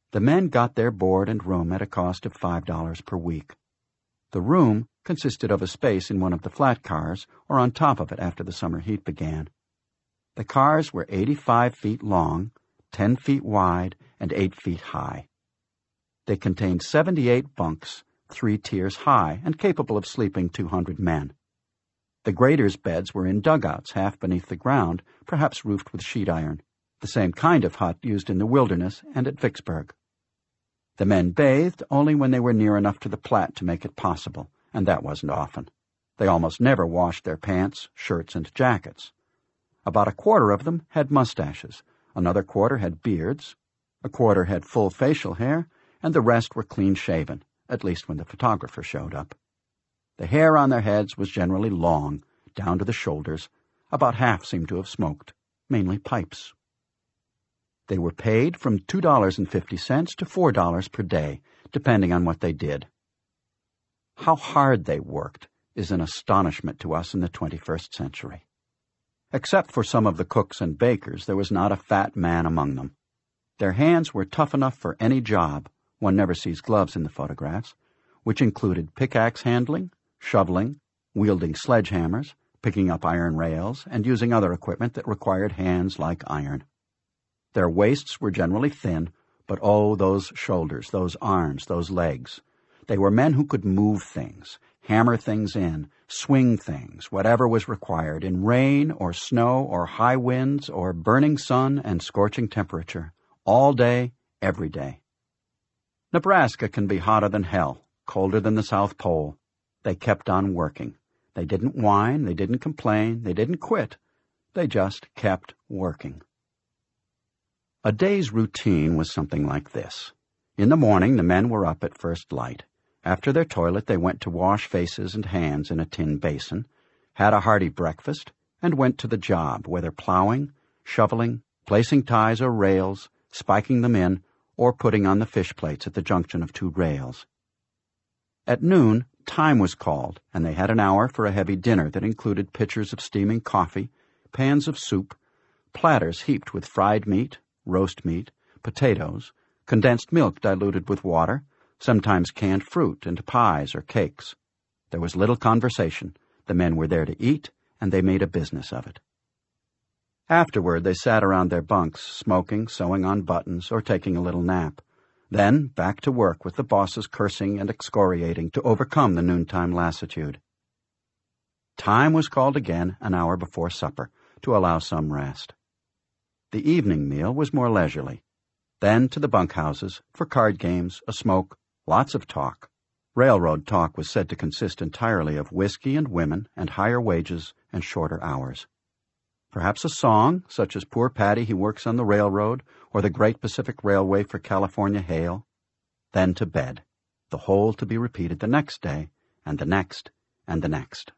The men got their board and room at a cost of $5 per week. The room consisted of a space in one of the flat cars or on top of it after the summer heat began. The cars were 85 feet long, 10 feet wide, and 8 feet high. They contained 78 bunks, 3 tiers high, and capable of sleeping 200 men. The graders' beds were in dugouts half beneath the ground, perhaps roofed with sheet iron, the same kind of hut used in the wilderness and at Vicksburg. The men bathed only when they were near enough to the Platte to make it possible, and that wasn't often. They almost never washed their pants, shirts, and jackets. About a quarter of them had mustaches, another quarter had beards, a quarter had full facial hair, and the rest were clean-shaven, at least when the photographer showed up. The hair on their heads was generally long, down to the shoulders. About half seemed to have smoked, mainly pipes. They were paid from $2.50 to $4 per day, depending on what they did. How hard they worked is an astonishment to us in the 21st century. Except for some of the cooks and bakers, there was not a fat man among them. Their hands were tough enough for any job, one never sees gloves in the photographs, which included pickaxe handling, shoveling, wielding sledgehammers, picking up iron rails, and using other equipment that required hands like iron. Their waists were generally thin, but oh, those shoulders, those arms, those legs. They were men who could move things, hammer things in, swing things, whatever was required, in rain or snow or high winds or burning sun and scorching temperature, all day, every day. Nebraska can be hotter than hell, colder than the South Pole. They kept on working. They didn't whine, they didn't complain, they didn't quit. They just kept working. A day's routine was something like this. In the morning, the men were up at first light. After their toilet, they went to wash faces and hands in a tin basin, had a hearty breakfast, and went to the job, whether plowing, shoveling, placing ties or rails, spiking them in, or putting on the fish plates at the junction of 2 rails. At noon, time was called, and they had an hour for a heavy dinner that included pitchers of steaming coffee, pans of soup, platters heaped with fried meat, roast meat, potatoes, condensed milk diluted with water, sometimes canned fruit and pies or cakes. There was little conversation. The men were there to eat, and they made a business of it. Afterward, they sat around their bunks, smoking, sewing on buttons, or taking a little nap. Then back to work with the bosses cursing and excoriating to overcome the noontime lassitude. Time was called again an hour before supper, to allow some rest. The evening meal was more leisurely. Then to the bunkhouses for card games, a smoke, lots of talk. Railroad talk was said to consist entirely of whiskey and women and higher wages and shorter hours. Perhaps a song, such as Poor Paddy He Works on the Railroad, or the Great Pacific Railway for California Hail. Then to bed, the whole to be repeated the next day, and the next, and the next.